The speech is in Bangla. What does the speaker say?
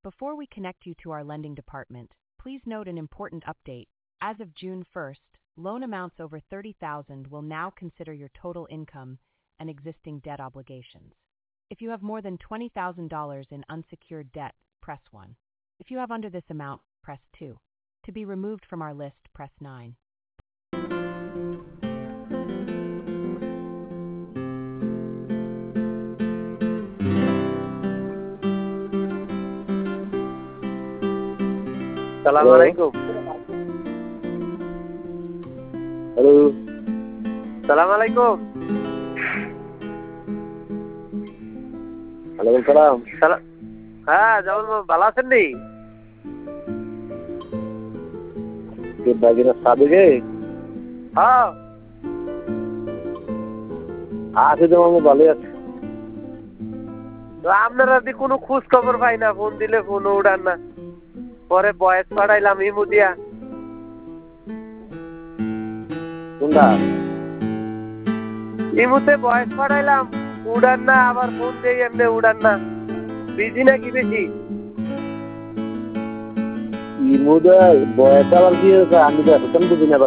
Before we connect you to our lending department, please note an important update. As of June 1st, loan amounts over $30,000 will now consider your total income and existing debt obligations. If you have more than $20,000 in unsecured debt, press 1. If you have under this amount, press 2. To be removed from our list, press 9. Assalamualaikum. Hello, Assalamualaikum. ওয়ালাইকুম সালাম। হ্যাঁ, যেমন ভালো আছেন নি? কে বাগিরা সাদেকে? হ্যাঁ, আছে তো আমি ভালো আছি। তো আপনারা দি কোনো খোঁজ খবর পাই না, ফোন দিলে ফোনও উঠান না। পরে বয়স পাঠাইলাম ইমু দিয়া। কোনটা? ইমুতে বয়স পাঠাইলাম, উঠান না, আবার ফোন দিয়ে এমনি উঠান না। বিজি নাকি বেশি? ইমুদা বয়স আবার কি হয়েছে আমি তো এখন বুঝি না।